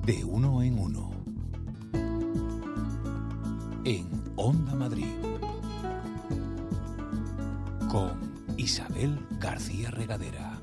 De uno en uno. En Onda Madrid. Con Isabel García Regadera.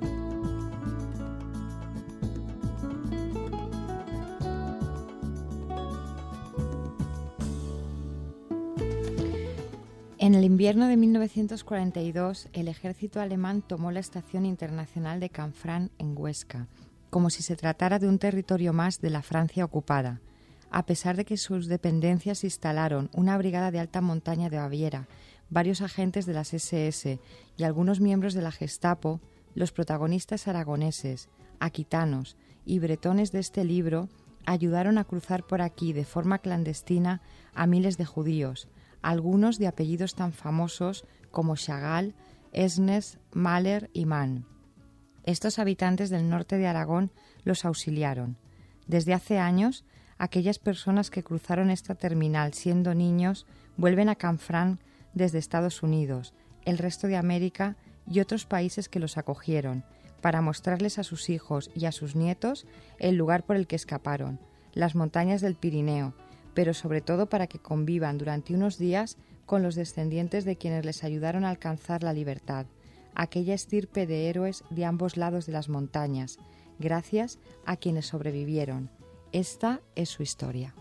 En el invierno de 1942, el ejército alemán tomó la Estación Internacional de Canfranc en Huesca, como si se tratara de un territorio más de la Francia ocupada, a pesar de que sus dependencias instalaron una brigada de alta montaña de Baviera, varios agentes de las SS y algunos miembros de la Gestapo. Los protagonistas aragoneses, aquitanos y bretones de este libro ayudaron a cruzar por aquí de forma clandestina a miles de judíos, algunos de apellidos tan famosos como Chagall, Esnes, Mahler y Mann. Estos habitantes del norte de Aragón los auxiliaron. Desde hace años, aquellas personas que cruzaron esta terminal siendo niños vuelven a Canfranc desde Estados Unidos, el resto de América y otros países que los acogieron, para mostrarles a sus hijos y a sus nietos el lugar por el que escaparon, las montañas del Pirineo, pero sobre todo para que convivan durante unos días con los descendientes de quienes les ayudaron a alcanzar la libertad, aquella estirpe de héroes de ambos lados de las montañas, gracias a quienes sobrevivieron. Esta es su historia.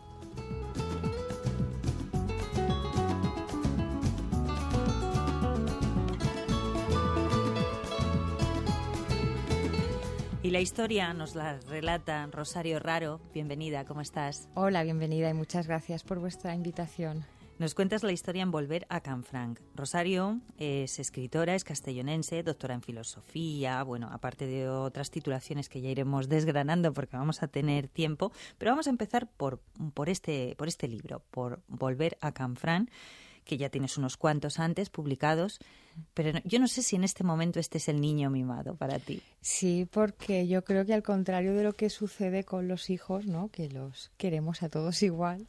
Y la historia nos la relata Rosario Raro. Bienvenida, ¿cómo estás? Hola, bienvenida y muchas gracias por vuestra invitación. Nos cuentas la historia en Volver a Canfranc. Rosario es escritora, es castellonense, doctora en filosofía, bueno, aparte de otras titulaciones que ya iremos desgranando porque vamos a tener tiempo, pero vamos a empezar por este libro, por Volver a Canfranc, que ya tienes unos cuantos antes publicados, pero yo no sé si en este momento este es el niño mimado para ti. Sí, porque yo creo que al contrario de lo que sucede con los hijos, ¿no?, que los queremos a todos igual,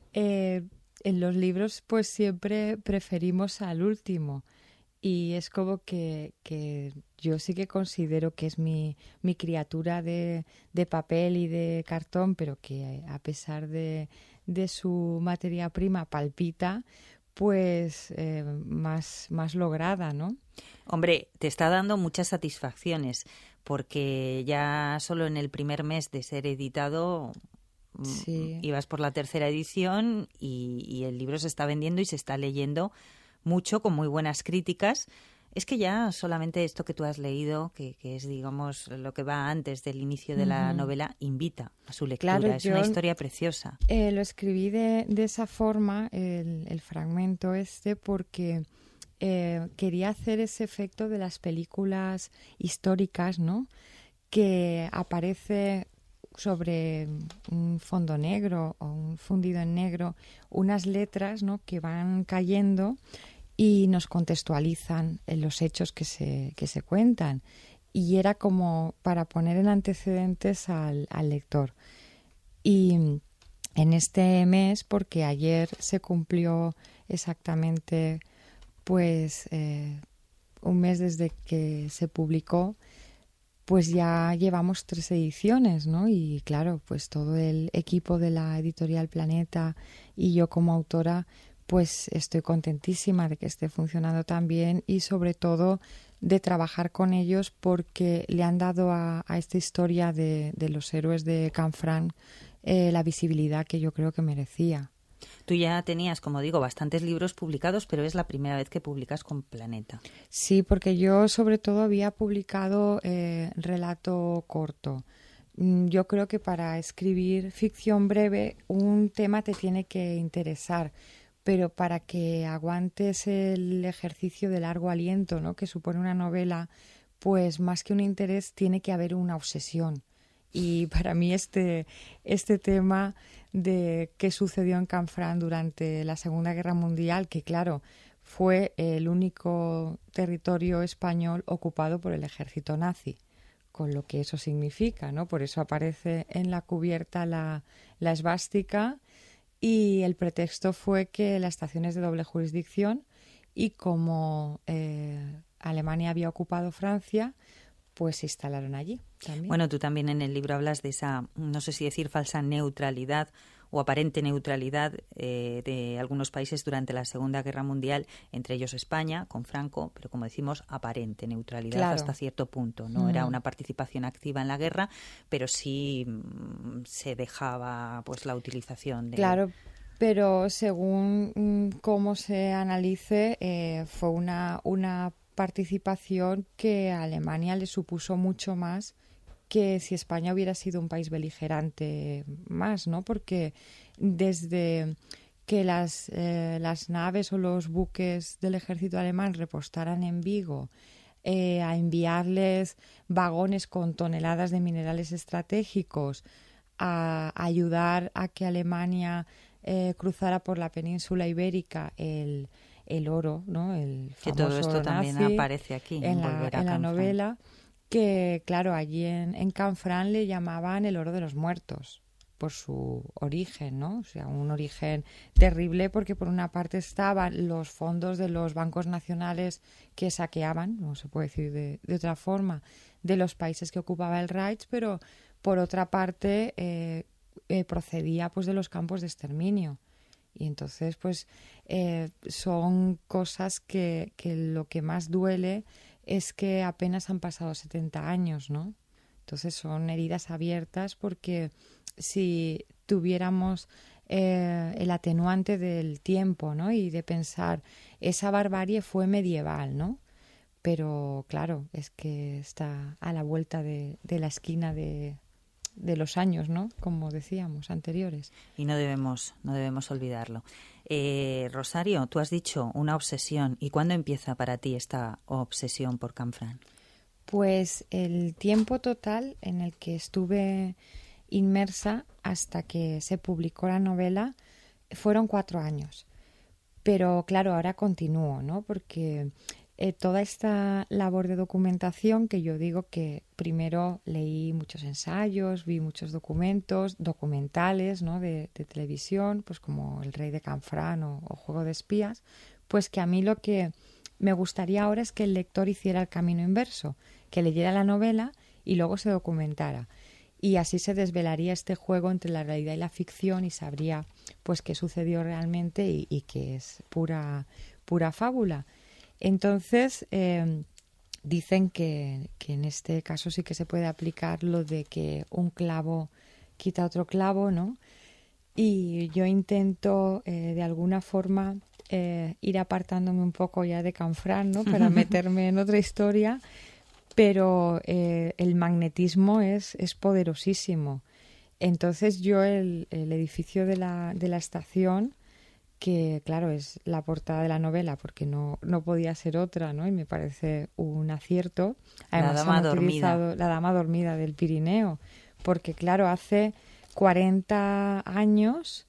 en los libros pues siempre preferimos al último, y es como que yo sí que considero que es mi criatura de papel y de cartón, pero que a pesar de su materia prima palpita, pues más lograda, ¿no? Hombre, te está dando muchas satisfacciones, porque ya solo en el primer mes de ser editado sí, ibas por la tercera edición y el libro se está vendiendo y se está leyendo mucho, con muy buenas críticas. Es que ya solamente esto que tú has leído, que es, digamos, lo que va antes del inicio de la novela, invita a su lectura. Claro, es una historia preciosa. Lo escribí de esa forma, el fragmento porque quería hacer ese efecto de las películas históricas, ¿no?, que aparece sobre un fondo negro o un fundido en negro unas letras, ¿no?, que van cayendo y nos contextualizan en los hechos que se cuentan. Y era como para poner en antecedentes al lector. Y en este mes, porque ayer se cumplió exactamente pues un mes desde que se publicó, pues ya llevamos 3 ediciones, ¿no? Y claro, pues todo el equipo de la editorial Planeta y yo como autora, pues estoy contentísima de que esté funcionando tan bien y sobre todo de trabajar con ellos, porque le han dado a esta historia de los héroes de Canfranc la visibilidad que yo creo que merecía. Tú ya tenías, como digo, bastantes libros publicados, pero es la primera vez que publicas con Planeta. Sí, porque yo sobre todo había publicado relato corto. Yo creo que para escribir ficción breve un tema te tiene que interesar, pero para que aguantes el ejercicio de largo aliento, ¿no?, que supone una novela, pues más que un interés tiene que haber una obsesión. Y para mí este tema de qué sucedió en Canfranc durante la Segunda Guerra Mundial, que claro, fue el único territorio español ocupado por el ejército nazi, con lo que eso significa, ¿no? Por eso aparece en la cubierta la esvástica, y el pretexto fue que la estación es de doble jurisdicción y como Alemania había ocupado Francia, pues se instalaron allí también. Bueno, tú también en el libro hablas de esa, no sé si decir falsa neutralidad o aparente neutralidad de algunos países durante la Segunda Guerra Mundial, entre ellos España, con Franco, pero como decimos, aparente neutralidad, claro, hasta cierto punto. No era una participación activa en la guerra, pero sí se dejaba pues la utilización de... Claro, pero según cómo se analice, fue una participación que a Alemania le supuso mucho más que si España hubiera sido un país beligerante más, ¿no? Porque desde que las naves o los buques del ejército alemán repostaran en Vigo, a enviarles vagones con toneladas de minerales estratégicos, a ayudar a que Alemania cruzara por la península ibérica el oro, ¿no? El famoso que todo esto oro también nazi, aparece aquí en la novela. Que, claro, allí en Canfranc le llamaban el oro de los muertos por su origen, ¿no? O sea, un origen terrible porque por una parte estaban los fondos de los bancos nacionales que saqueaban, no se puede decir de otra forma, de los países que ocupaba el Reich, pero por otra parte procedía pues de los campos de exterminio. Y entonces, pues, son cosas que lo que más duele es que apenas han pasado 70 años, ¿no? Entonces son heridas abiertas porque si tuviéramos el atenuante del tiempo, ¿no? Y de pensar, esa barbarie fue medieval, ¿no? Pero claro, es que está a la vuelta de la esquina de los años, ¿no? Como decíamos, anteriores. Y no debemos olvidarlo. Rosario, tú has dicho una obsesión. ¿Y cuándo empieza para ti esta obsesión por Canfranc? Pues el tiempo total en el que estuve inmersa hasta que se publicó la novela fueron 4 años. Pero claro, ahora continúo, ¿no? Porque toda esta labor de documentación, que yo digo que primero leí muchos ensayos, vi muchos documentales, ¿no? de televisión, pues como El Rey de Canfranc o Juego de Espías, pues que a mí lo que me gustaría ahora es que el lector hiciera el camino inverso, que leyera la novela y luego se documentara. Y así se desvelaría este juego entre la realidad y la ficción y sabría pues qué sucedió realmente y que es pura fábula. Entonces, dicen que en este caso sí que se puede aplicar lo de que un clavo quita otro clavo, ¿no? Y yo intento de alguna forma ir apartándome un poco ya de Canfranc, ¿no? Para meterme en otra historia, pero el magnetismo es poderosísimo. Entonces yo el edificio de la estación, que claro es la portada de la novela porque no podía ser otra, ¿no? Y me parece un acierto. Además, la dama dormida. La dama dormida del Pirineo, porque claro, hace 40 años,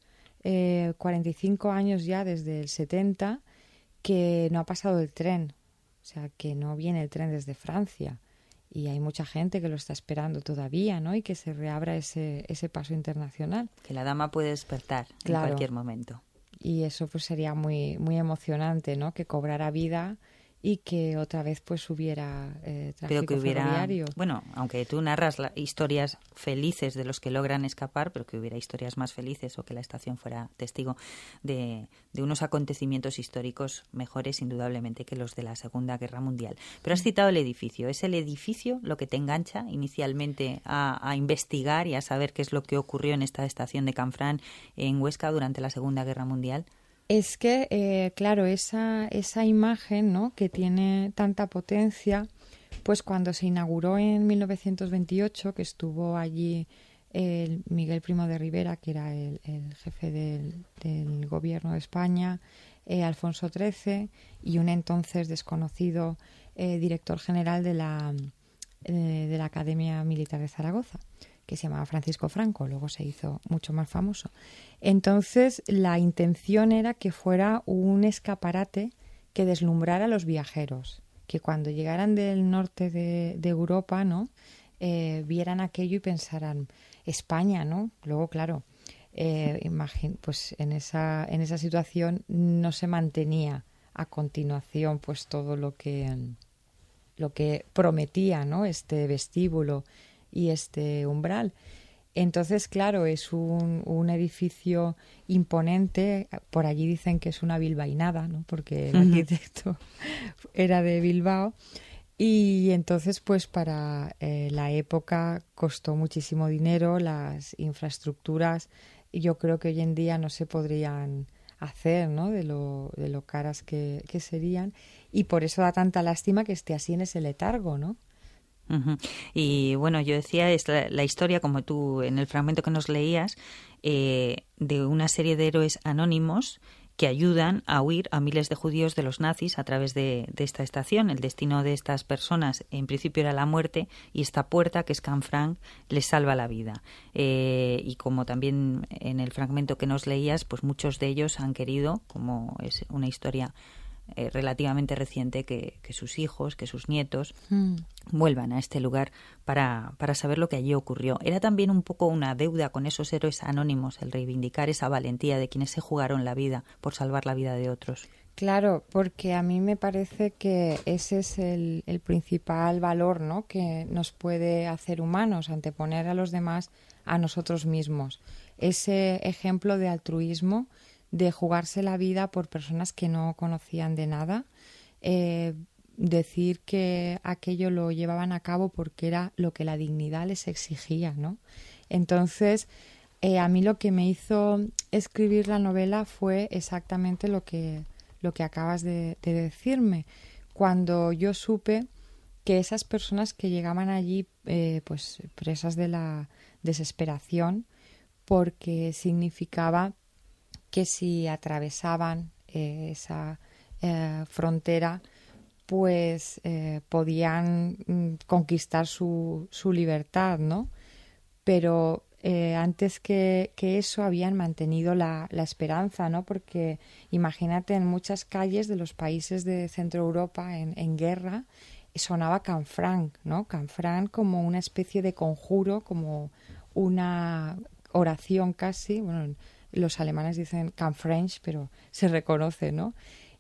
45 años ya desde el 70, que no ha pasado el tren. O sea, que no viene el tren desde Francia. Y hay mucha gente que lo está esperando todavía, ¿no? Y que se reabra ese paso internacional. Que la dama puede despertar en cualquier momento. Y eso pues sería muy emocionante, ¿no? Que cobrara vida y que otra vez pues hubiera tráfico ferroviario. Bueno, aunque tú narras historias felices de los que logran escapar, pero que hubiera historias más felices o que la estación fuera testigo de unos acontecimientos históricos mejores indudablemente que los de la Segunda Guerra Mundial. Pero has citado el edificio. ¿Es el edificio lo que te engancha inicialmente a investigar y a saber qué es lo que ocurrió en esta estación de Canfranc en Huesca durante la Segunda Guerra Mundial? Es que, claro, esa imagen, ¿no? Que tiene tanta potencia, pues cuando se inauguró en 1928, que estuvo allí el Miguel Primo de Rivera, que era el jefe del gobierno de España, Alfonso XIII, y un entonces desconocido director general de la Academia Militar de Zaragoza, que se llamaba Francisco Franco, luego se hizo mucho más famoso. Entonces, la intención era que fuera un escaparate que deslumbrara a los viajeros, que cuando llegaran del norte de Europa, ¿no? Vieran aquello y pensaran, España, ¿no? Luego, claro, pues en esa situación no se mantenía a continuación pues todo lo que lo que prometía, ¿no? Este vestíbulo y este umbral. Entonces, claro, es un edificio imponente. Por allí dicen que es una bilbainada, ¿no? Porque el arquitecto era de Bilbao. Y entonces, pues para la época costó muchísimo dinero. Las infraestructuras, yo creo que hoy en día no se podrían hacer, ¿no? De lo caras que serían. Y por eso da tanta lástima que esté así en ese letargo, ¿no? Uh-huh. Y bueno, yo decía, es la historia, como tú en el fragmento que nos leías, de una serie de héroes anónimos que ayudan a huir a miles de judíos de los nazis a través de esta estación. El destino de estas personas en principio era la muerte, y esta puerta, que es Canfranc, les salva la vida. Y como también en el fragmento que nos leías, pues muchos de ellos han querido, como es una historia relativamente reciente, que sus hijos, que sus nietos vuelvan a este lugar para saber lo que allí ocurrió. Era también un poco una deuda con esos héroes anónimos el reivindicar esa valentía de quienes se jugaron la vida por salvar la vida de otros. Claro, porque a mí me parece que ese es el principal valor, ¿no? Que nos puede hacer humanos, anteponer a los demás a nosotros mismos. Ese ejemplo de altruismo, de jugarse la vida por personas que no conocían de nada, decir que aquello lo llevaban a cabo porque era lo que la dignidad les exigía, ¿no? Entonces, a mí lo que me hizo escribir la novela fue exactamente lo que acabas de decirme. Cuando yo supe que esas personas que llegaban allí, pues presas de la desesperación, porque significaba que si atravesaban esa frontera, pues podían conquistar su libertad, ¿no? Pero antes que eso habían mantenido la esperanza, ¿no? Porque imagínate, en muchas calles de los países de Centro Europa en guerra sonaba Canfranc, ¿no? Canfranc como una especie de conjuro, como una oración casi. Bueno, los alemanes dicen Canfrench, pero se reconoce, ¿no?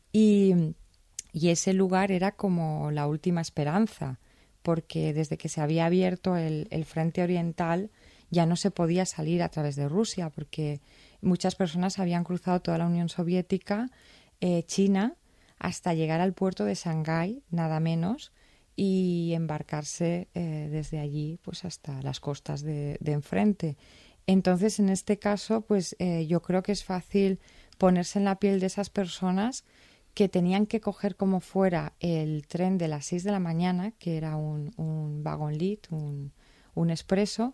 Y ese lugar era como la última esperanza, porque desde que se había abierto el frente oriental ya no se podía salir a través de Rusia, porque muchas personas habían cruzado toda la Unión Soviética, China, hasta llegar al puerto de Shanghái, nada menos, y embarcarse desde allí pues hasta las costas de enfrente. Entonces, en este caso, pues yo creo que es fácil ponerse en la piel de esas personas que tenían que coger como fuera el tren de las 6 de la mañana, que era un Wagonlit, un expreso,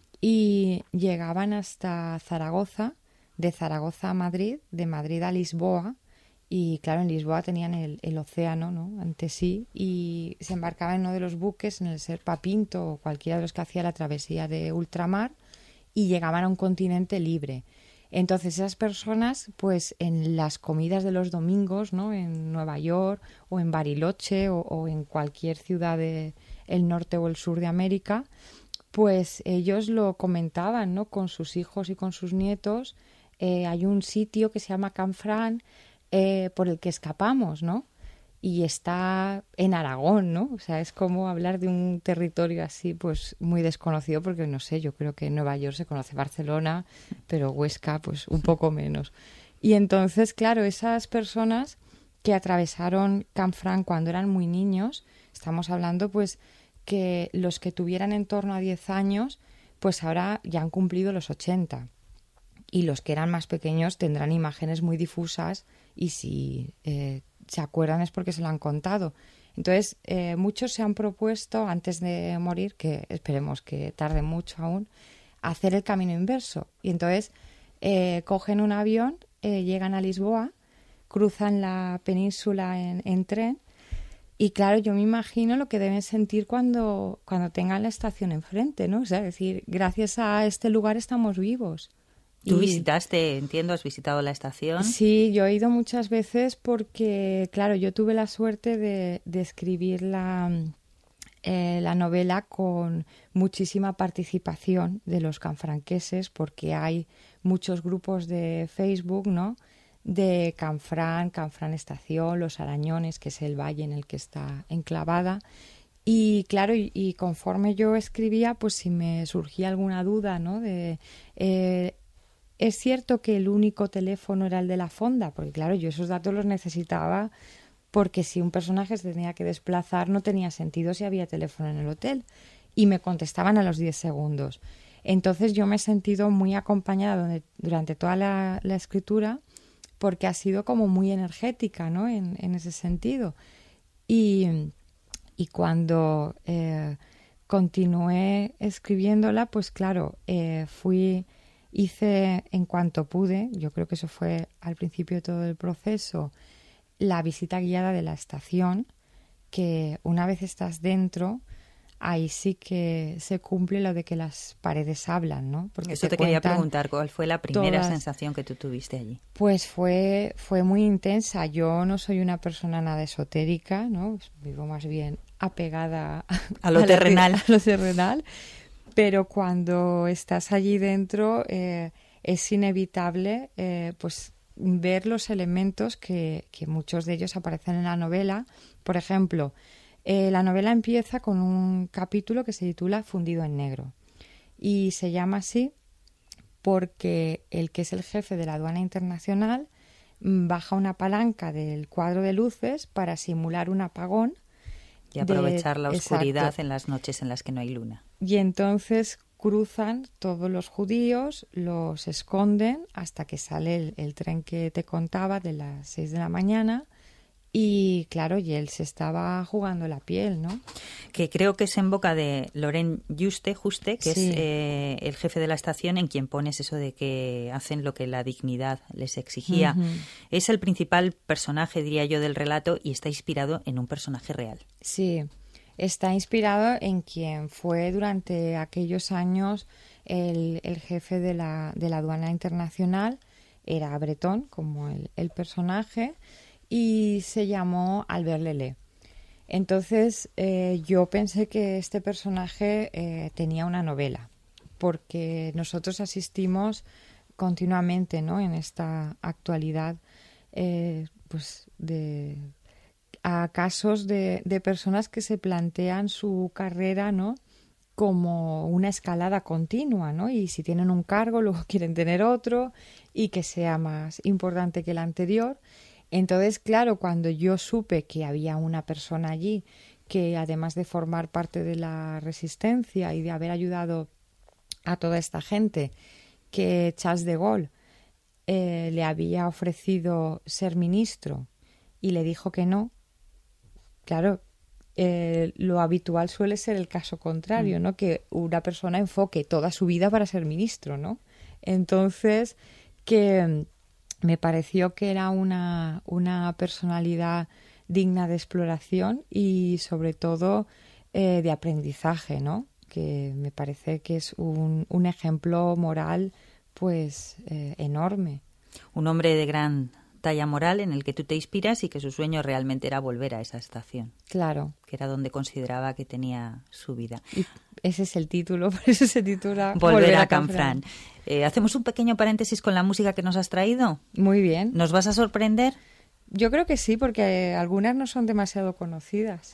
y llegaban hasta Zaragoza, de Zaragoza a Madrid, de Madrid a Lisboa, y claro, en Lisboa tenían el océano, ¿no?, ante sí, y se embarcaban en uno de los buques, en el Serpa Pinto o cualquiera de los que hacía la travesía de ultramar, y llegaban a un continente libre. Entonces esas personas, pues en las comidas de los domingos, ¿no?, en Nueva York o en Bariloche o en cualquier ciudad del norte o el sur de América, pues ellos lo comentaban, ¿no?, con sus hijos y con sus nietos. Hay un sitio que se llama Canfranc por el que escapamos, ¿no? Y está en Aragón, ¿no? O sea, es como hablar de un territorio así, pues muy desconocido, porque no sé, yo creo que en Nueva York se conoce Barcelona, pero Huesca, pues un poco menos. Y entonces, claro, esas personas que atravesaron Canfranc cuando eran muy niños, estamos hablando pues que los que tuvieran en torno a 10 años, pues ahora ya han cumplido los 80. Y los que eran más pequeños tendrán imágenes muy difusas, y si se acuerdan es porque se lo han contado. Entonces, muchos se han propuesto, antes de morir, que esperemos que tarde mucho aún, hacer el camino inverso. Y entonces cogen un avión, llegan a Lisboa, cruzan la península en tren, y claro, yo me imagino lo que deben sentir cuando tengan la estación enfrente, ¿no? O sea, decir, gracias a este lugar estamos vivos. Tú visitaste, entiendo, has visitado la estación. Sí, yo he ido muchas veces porque, claro, yo tuve la suerte de escribir la novela con muchísima participación de los canfranqueses, porque hay muchos grupos de Facebook, ¿no?, de Canfranc, Canfranc Estación, Los Arañones, que es el valle en el que está enclavada. Y claro, y conforme yo escribía, pues si me surgía alguna duda, ¿no? Es cierto que el único teléfono era el de la fonda, porque claro, yo esos datos los necesitaba porque si un personaje se tenía que desplazar no tenía sentido si había teléfono en el hotel. Y me contestaban a los 10 segundos. Entonces yo me he sentido muy acompañada durante toda la escritura porque ha sido como muy energética, ¿no? En ese sentido. Y cuando continué escribiéndola, pues claro, hice en cuanto pude, yo creo que eso fue al principio de todo el proceso, la visita guiada de la estación, que una vez estás dentro, ahí sí que se cumple lo de que las paredes hablan, ¿no? Porque eso te quería preguntar, ¿cuál fue la primera sensación que tú tuviste allí? Pues fue muy intensa. Yo no soy una persona nada esotérica, ¿no? Vivo más bien apegada a lo terrenal. A lo terrenal. Pero cuando estás allí dentro es inevitable pues ver los elementos que muchos de ellos aparecen en la novela. Por ejemplo, la novela empieza con un capítulo que se titula Fundido en negro y se llama así porque el que es el jefe de la aduana internacional baja una palanca del cuadro de luces para simular un apagón y aprovechar la oscuridad. Exacto. En las noches en las que no hay luna. Y entonces cruzan todos los judíos, los esconden hasta que sale el tren que te contaba de las 6 de la mañana. Y claro, y él se estaba jugando la piel, ¿no? Que creo que es en boca de Laurent Juste, que sí. Es el jefe de la estación, en quien pones eso de que hacen lo que la dignidad les exigía. Uh-huh. Es el principal personaje, diría yo, del relato y está inspirado en un personaje real. Sí, está inspirado en quien fue durante aquellos años el jefe de la aduana internacional. Era bretón, como el personaje, y se llamó Albert Lelé. Entonces yo pensé que este personaje tenía una novela, porque nosotros asistimos continuamente, ¿no? En esta actualidad pues a casos de personas que se plantean su carrera, ¿no? Como una escalada continua, ¿no? Y si tienen un cargo, luego quieren tener otro y que sea más importante que el anterior. Entonces, claro, cuando yo supe que había una persona allí que, además de formar parte de la resistencia y de haber ayudado a toda esta gente, que Charles de Gaulle le había ofrecido ser ministro y le dijo que no, claro, lo habitual suele ser el caso contrario, ¿no? Que una persona enfoque toda su vida para ser ministro, ¿no? Entonces, que me pareció que era una personalidad digna de exploración y sobre todo de aprendizaje, ¿no? Que me parece que es un ejemplo moral pues enorme. Un hombre de gran talla moral en el que tú te inspiras y que su sueño realmente era volver a esa estación. Claro. Que era donde consideraba que tenía su vida. Y ese es el título, por eso se titula Volver a Canfranc. ¿Hacemos un pequeño paréntesis con la música que nos has traído? Muy bien. ¿Nos vas a sorprender? Yo creo que sí, porque algunas no son demasiado conocidas.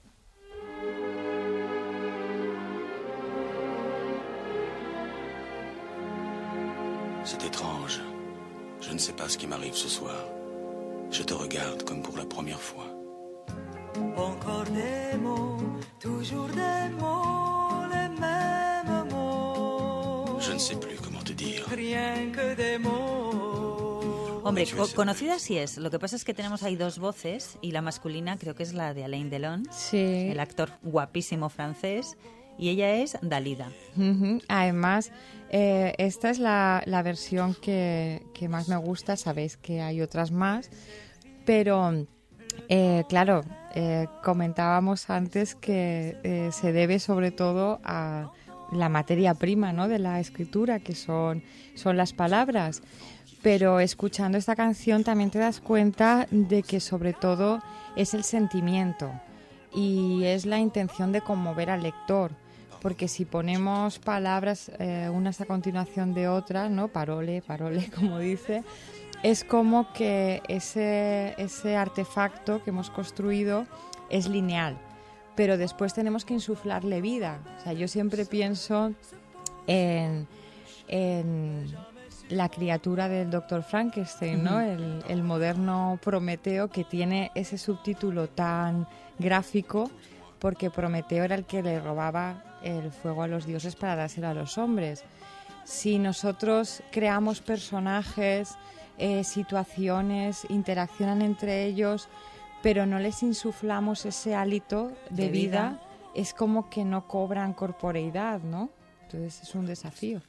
C'est étrange. Je ne sais pas ce qui m'arrive ce soir. Je te regarde comme pour la première fois. Encore des mots, toujours des mots, les mêmes mots. Je ne sais plus comment te dire. Rien que des mots. Hombre, conocida sí es. Lo que pasa es que tenemos ahí dos voces y la masculina creo que es la de Alain Delon, sí, el actor guapísimo francés, y ella es Dalida. Uh-huh. Además, esta es la versión que más me gusta. Sabéis que hay otras más, pero claro, comentábamos antes que se debe sobre todo a la materia prima, ¿no? De la escritura, que son las palabras. Pero escuchando esta canción también te das cuenta de que sobre todo es el sentimiento y es la intención de conmover al lector. Porque si ponemos palabras unas a continuación de otras, ¿no? Parole, como dice, es como que ese artefacto que hemos construido es lineal, pero después tenemos que insuflarle vida. O sea, yo siempre pienso en la criatura del Dr. Frankenstein, ¿no? El moderno Prometeo, que tiene ese subtítulo tan gráfico porque Prometeo era el que le robaba el fuego a los dioses para dárselo a los hombres. Si nosotros creamos personajes, situaciones, interaccionan entre ellos, pero no les insuflamos ese hálito de vida, es como que no cobran corporeidad, ¿no? Entonces es un desafío.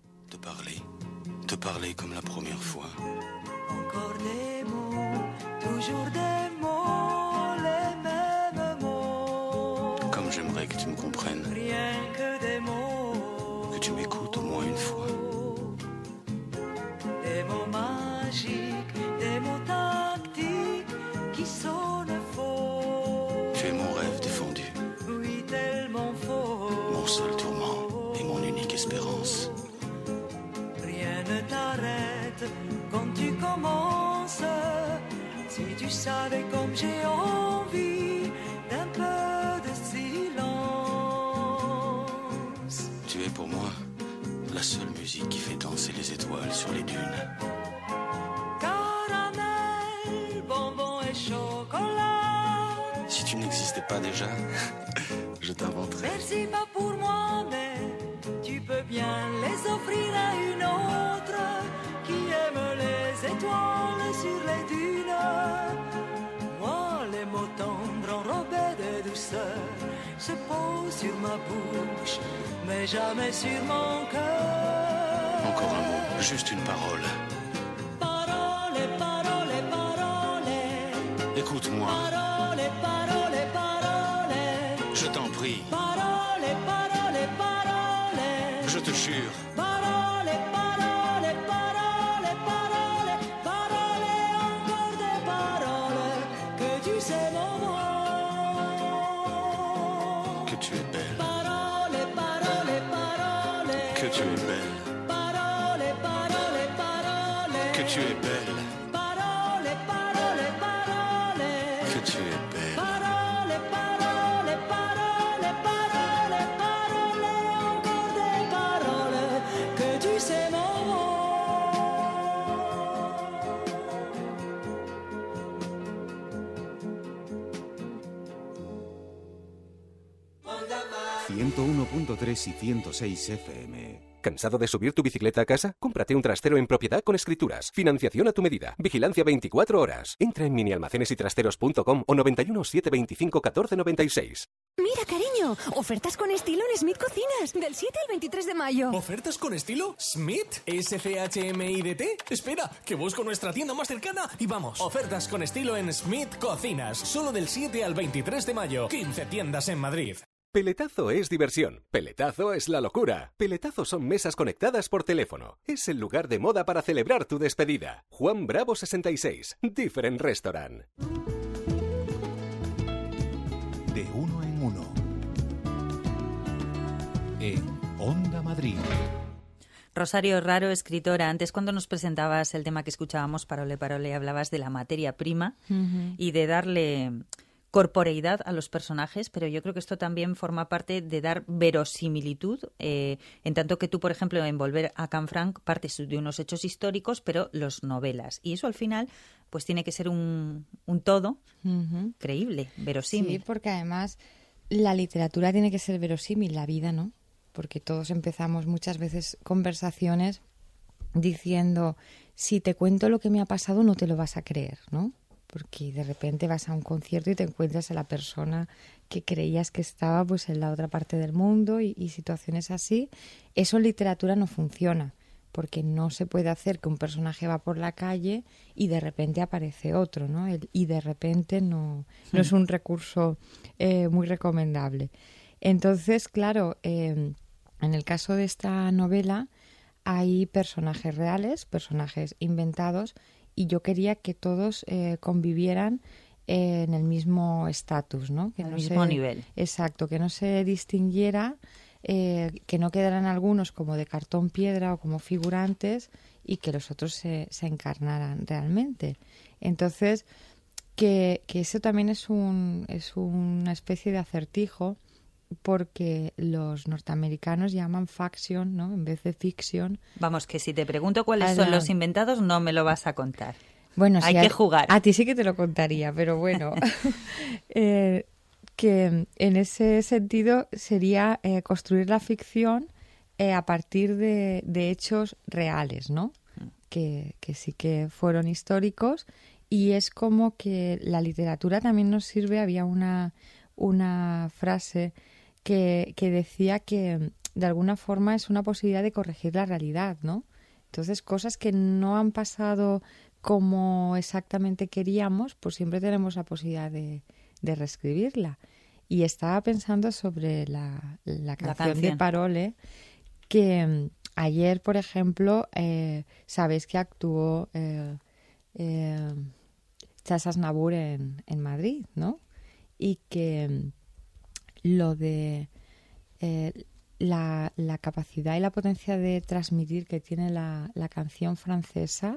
Te parler comme la première fois. Encore des mots, toujours des mots, les mêmes mots. Comme j'aimerais que tu me comprennes. Rien que des mots. Que tu m'écoutes au moins une fois. Des mots magiques, des mots tactiques qui sonnent faux. Tu es mon rêve défendu. Oui, tellement faux. Mon seul tourment et mon unique espérance. Rien ne t'arrête quand tu commences. Si tu savais comme j'ai envie d'un peu de silence. Tu es pour moi la seule musique qui fait danser les étoiles sur les dunes. Caramel, bonbon et chocolat. Si tu n'existais pas déjà, je t'inventerais. Merci pas pour moi, mais tu peux bien les offrir à une autre qui aime les étoiles sur les dunes. Moi, les mots tendres enrobés de douceur se posent sur ma bouche, mais jamais sur mon cœur. Encore un mot, juste une parole. Parole, parole, parole. Écoute-moi, Parole, parole, parole. je t'en prie, Parole, parole, parole. je te jure. Parole, parole, parole, parole. Parole, encore des paroles. Que tu sais mon mot. Que tu es belle, Parole, parole, parole. que tu es belle, Parole, parole, parole. que tu es belle, Parole, parole, parole. que tu es belle. Parole, parole, parole, parole, parole, encore des paroles, que tu sais mon mot. 101.3 y 106 FM. ¿Cansado de subir tu bicicleta a casa? Cómprate un trastero en propiedad con escrituras. Financiación a tu medida. Vigilancia 24 horas. Entra en minialmacenesytrasteros.com o 91 725 14 96. Mira, cariño, ofertas con estilo en Smith Cocinas, del 7 al 23 de mayo. ¿Ofertas con estilo? ¿Smith? ¿SFHMIDT? Espera, que busco nuestra tienda más cercana y vamos. Ofertas con estilo en Smith Cocinas, solo del 7 al 23 de mayo. 15 tiendas en Madrid. Peletazo es diversión. Peletazo es la locura. Peletazo son mesas conectadas por teléfono. Es el lugar de moda para celebrar tu despedida. Juan Bravo 66. Different Restaurant. De uno en uno. En Onda Madrid. Rosario Raro, escritora. Antes, cuando nos presentabas el tema que escuchábamos, Parole, Parole, hablabas de la materia prima y de darle corporeidad a los personajes, pero yo creo que esto también forma parte de dar verosimilitud, en tanto que tú, por ejemplo, en Volver a Canfranc partes de unos hechos históricos, pero los novelas. Y eso al final pues tiene que ser un todo creíble, verosímil. Sí, porque además la literatura tiene que ser verosímil, la vida no, porque todos empezamos muchas veces conversaciones diciendo, si te cuento lo que me ha pasado no te lo vas a creer, ¿no? Porque de repente vas a un concierto y te encuentras a la persona que creías que estaba pues en la otra parte del mundo y situaciones así. Eso en literatura no funciona, porque no se puede hacer que un personaje va por la calle y de repente aparece otro, ¿no? Y de repente no es un recurso muy recomendable. Entonces, claro, en el caso de esta novela hay personajes reales, personajes inventados, y yo quería que todos convivieran en el mismo estatus, ¿no? Que al no mismo nivel. Exacto, que no se distinguiera que no quedaran algunos como de cartón piedra o como figurantes y que los otros se encarnaran realmente. Entonces, que eso también es una especie de acertijo, porque los norteamericanos llaman faction, ¿no?, en vez de fiction. Vamos, que si te pregunto cuáles son los inventados, no me lo vas a contar. Bueno, hay que jugar. A ti sí que te lo contaría, pero bueno. Que en ese sentido sería construir la ficción a partir de hechos reales, ¿no? Que sí que fueron históricos, y es como que la literatura también nos sirve. Había una frase que decía que de alguna forma es una posibilidad de corregir la realidad, ¿no? Entonces, cosas que no han pasado como exactamente queríamos, pues siempre tenemos la posibilidad de reescribirla. Y estaba pensando sobre la canción de Parole, que ayer, por ejemplo, sabéis que actuó Charles Aznavour en Madrid, ¿no? Y que lo de la capacidad y la potencia de transmitir que tiene la canción francesa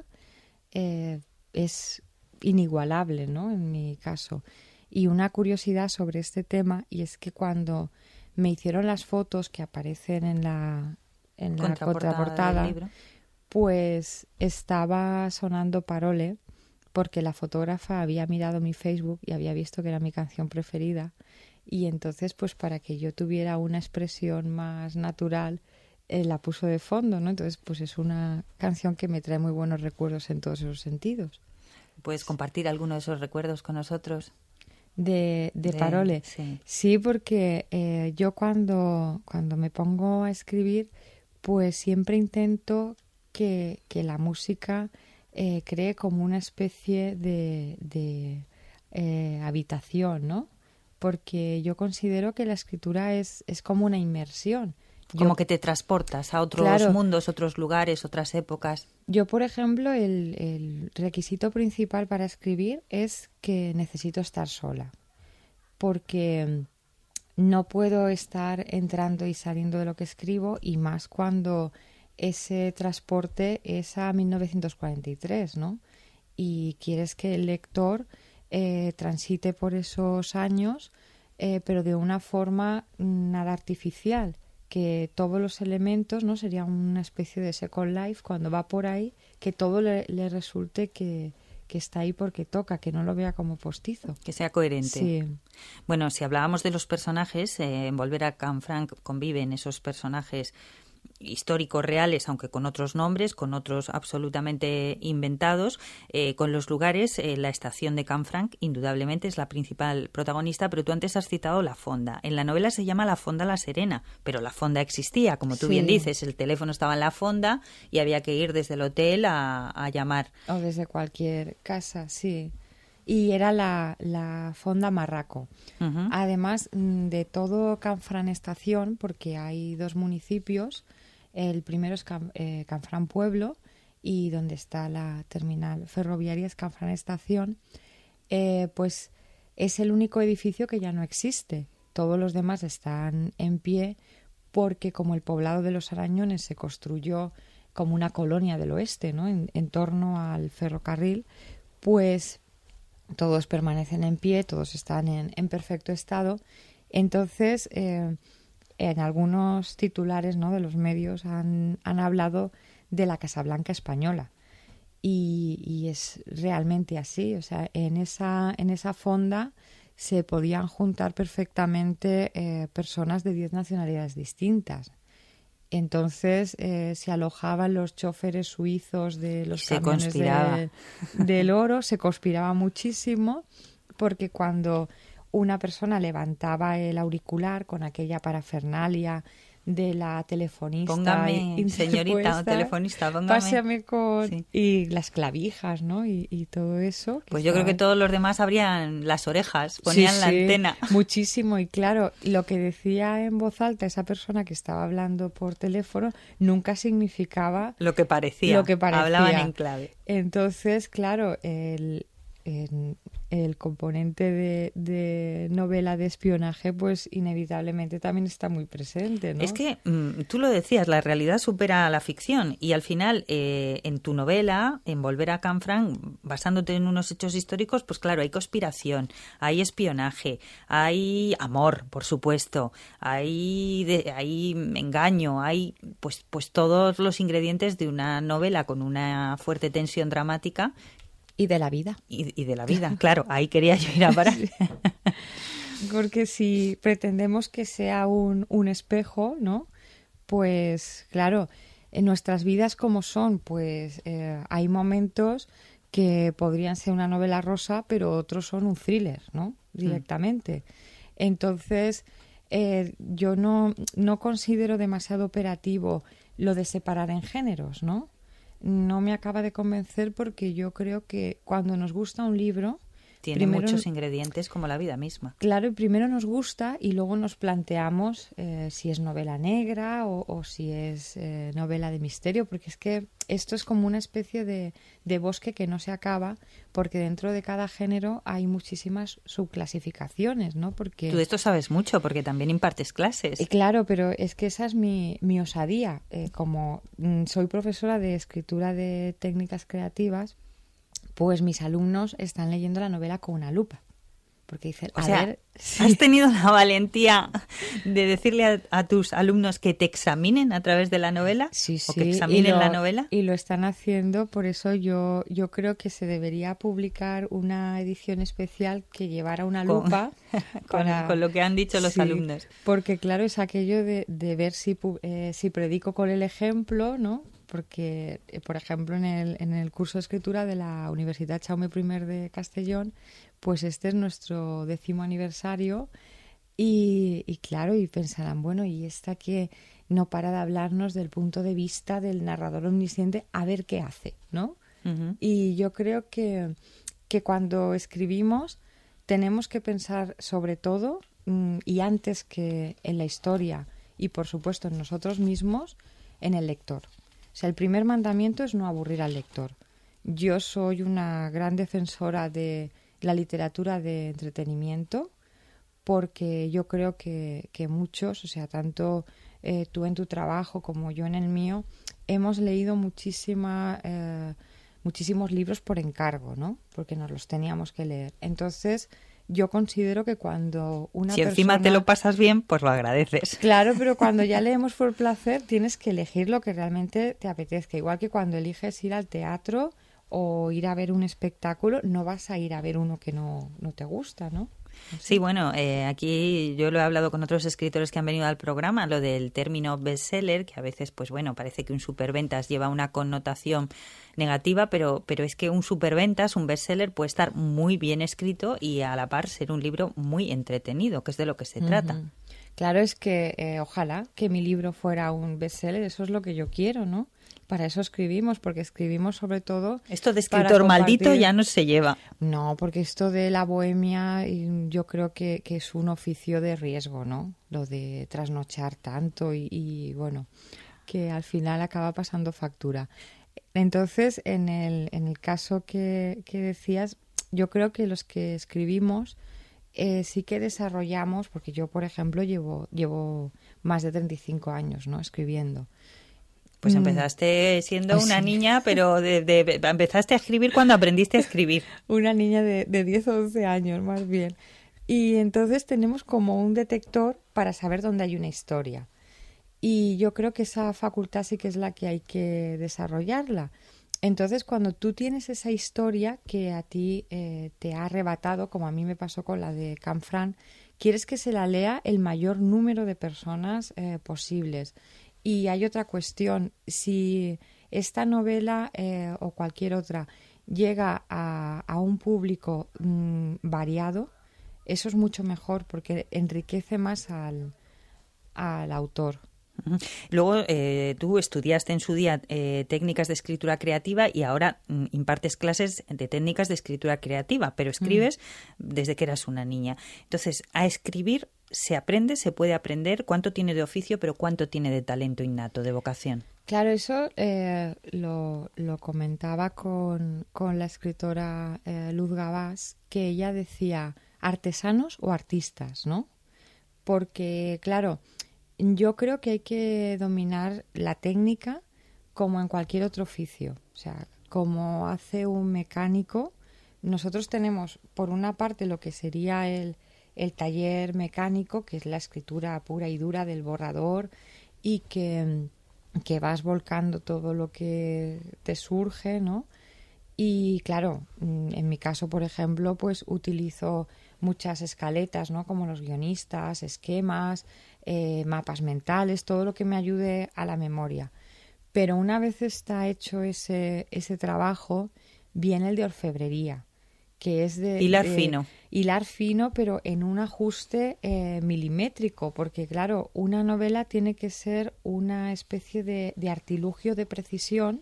es inigualable, ¿no?, en mi caso. Y una curiosidad sobre este tema, y es que cuando me hicieron las fotos que aparecen en la contraportada del libro, pues estaba sonando Parole, porque la fotógrafa había mirado mi Facebook y había visto que era mi canción preferida, y entonces, pues para que yo tuviera una expresión más natural, la puso de fondo, ¿no? Entonces, pues es una canción que me trae muy buenos recuerdos en todos esos sentidos. ¿Puedes compartir alguno de esos recuerdos con nosotros? De Parole. Sí, porque yo cuando me pongo a escribir, pues siempre intento que la música cree como una especie de habitación, ¿no? Porque yo considero que la escritura es como una inmersión. Como que te transportas a otros mundos, otros lugares, otras épocas. Yo, por ejemplo, el requisito principal para escribir es que necesito estar sola, porque no puedo estar entrando y saliendo de lo que escribo, y más cuando ese transporte es a 1943, ¿no? Y quieres que el lector transite por esos años, pero de una forma nada artificial, que todos los elementos, ¿no?, sería una especie de Second Life cuando va por ahí, que todo le resulte que está ahí porque toca, que no lo vea como postizo. Que sea coherente. Sí. Bueno, si hablábamos de los personajes, en Volver a Canfranc conviven esos personajes históricos reales, aunque con otros nombres, con otros absolutamente inventados, con los lugares. La estación de Canfranc indudablemente es la principal protagonista, pero tú antes has citado la fonda. En la novela se llama la fonda La Serena, pero la fonda existía, como tú bien dices, el teléfono estaba en la fonda y había que ir desde el hotel a llamar. O desde cualquier casa, sí. Y era la fonda Marraco. Uh-huh. Además de todo Canfranc Estación, porque hay dos municipios. El primero es Canfranc Pueblo, y donde está la terminal ferroviaria es Canfranc Estación. Pues es el único edificio que ya no existe. Todos los demás están en pie, porque como el poblado de los Arañones se construyó como una colonia del oeste, ¿no?, en torno al ferrocarril, pues todos permanecen en pie, todos están en perfecto estado. Entonces, en algunos titulares, ¿no?, de los medios han hablado de la Casa Blanca española. Y es realmente así. O sea, en esa fonda se podían juntar perfectamente personas de 10 nacionalidades distintas. Entonces se alojaban los choferes suizos de los camiones del oro, se conspiraba muchísimo, porque cuando una persona levantaba el auricular con aquella parafernalia de la telefonista, póngame, señorita o telefonista, póngame. Pásame con... Sí. Y las clavijas, ¿no? Y todo eso. Pues yo creo que todos los demás abrían las orejas, ponían la antena. Muchísimo. Y claro, lo que decía en voz alta esa persona que estaba hablando por teléfono nunca significaba lo que parecía. Hablaban en clave. Entonces, claro, el componente de novela de espionaje, pues inevitablemente también está muy presente, ¿no? Es que tú lo decías, la realidad supera a la ficción y al final en tu novela, en Volver a Canfranc, basándote en unos hechos históricos, pues claro, hay conspiración, hay espionaje, hay amor, por supuesto, hay engaño, hay pues todos los ingredientes de una novela con una fuerte tensión dramática. Y de la vida. Y de la vida, claro, ahí quería yo ir a parar. Sí. Porque si pretendemos que sea un espejo, ¿no? Pues claro, en nuestras vidas como son, pues hay momentos que podrían ser una novela rosa, pero otros son un thriller, ¿no? Directamente. Entonces, yo no considero demasiado operativo lo de separar en géneros, ¿no? No me acaba de convencer porque yo creo que cuando nos gusta un libro... Tiene muchos ingredientes como la vida misma. Claro, y primero nos gusta y luego nos planteamos si es novela negra o si es novela de misterio, porque es que esto es como una especie de bosque que no se acaba, porque dentro de cada género hay muchísimas subclasificaciones, ¿no? Porque tú de esto sabes mucho, porque también impartes clases. Claro, pero es que esa es mi osadía. Como soy profesora de escritura de técnicas creativas, pues mis alumnos están leyendo la novela con una lupa. Porque dicen, ¿has tenido la valentía de decirle a tus alumnos que te examinen a través de la novela? Sí. ¿O que examinen la novela? Y lo están haciendo, por eso yo creo que se debería publicar una edición especial que llevara una lupa. Con lo que han dicho los alumnos. Porque claro, es aquello de ver si predico con el ejemplo, ¿no? Porque, por ejemplo, en el curso de escritura de la Universidad Jaume I de Castellón, pues este es nuestro 10º aniversario y claro, y pensarán, bueno, y esta que no para de hablarnos del punto de vista del narrador omnisciente, a ver qué hace, ¿no? Uh-huh. Y yo creo que cuando escribimos tenemos que pensar sobre todo, y antes que en la historia y por supuesto en nosotros mismos, en el lector. O sea, el primer mandamiento es no aburrir al lector. Yo soy una gran defensora de la literatura de entretenimiento porque yo creo que muchos, o sea, tanto tú en tu trabajo como yo en el mío, hemos leído muchísimos libros por encargo, ¿no? Porque nos los teníamos que leer. Entonces, yo considero que cuando una persona... Si encima te lo pasas bien, pues lo agradeces. Claro, pero cuando ya leemos por placer, tienes que elegir lo que realmente te apetezca. Igual que cuando eliges ir al teatro o ir a ver un espectáculo, no vas a ir a ver uno que no te gusta, ¿no? Sí, bueno, aquí yo lo he hablado con otros escritores que han venido al programa, lo del término bestseller, que a veces, pues bueno, parece que un superventas lleva una connotación negativa, pero es que un superventas, un bestseller, puede estar muy bien escrito y a la par ser un libro muy entretenido, que es de lo que se trata. Claro, es que ojalá que mi libro fuera un bestseller, eso es lo que yo quiero, ¿no? Para eso escribimos, porque escribimos sobre todo... Esto de escritor maldito ya no se lleva. No, porque esto de la bohemia yo creo que es un oficio de riesgo, ¿no? Lo de trasnochar tanto y bueno, que al final acaba pasando factura. Entonces, en el caso que decías, yo creo que los que escribimos sí que desarrollamos, porque yo, por ejemplo, llevo más de 35 años, ¿no? Escribiendo. Pues empezaste siendo una niña, pero empezaste a escribir cuando aprendiste a escribir. Una niña de 10 o 11 años, más bien. Y entonces tenemos como un detector para saber dónde hay una historia. Y yo creo que esa facultad sí que es la que hay que desarrollarla. Entonces, cuando tú tienes esa historia que a ti te ha arrebatado, como a mí me pasó con la de Canfranc, quieres que se la lea el mayor número de personas posibles. Y hay otra cuestión, si esta novela o cualquier otra llega a un público variado, eso es mucho mejor porque enriquece más al autor. Luego tú estudiaste en su día técnicas de escritura creativa y ahora impartes clases de técnicas de escritura creativa, pero escribes desde que eras una niña. Entonces, a escribir ¿se aprende, se puede aprender? ¿Cuánto tiene de oficio, pero cuánto tiene de talento innato, de vocación? Claro, eso lo comentaba con la escritora Luz Gabás, que ella decía artesanos o artistas, ¿no? Porque, claro, yo creo que hay que dominar la técnica como en cualquier otro oficio. O sea, como hace un mecánico, nosotros tenemos, por una parte, lo que sería el taller mecánico, que es la escritura pura y dura del borrador y que vas volcando todo lo que te surge, ¿no? Y claro, en mi caso, por ejemplo, pues utilizo muchas escaletas, ¿no? Como los guionistas, esquemas, mapas mentales, todo lo que me ayude a la memoria. Pero una vez está hecho ese trabajo, viene el de orfebrería, que es de hilar fino. Hilar fino, pero en un ajuste milimétrico, porque claro, una novela tiene que ser una especie de artilugio de precisión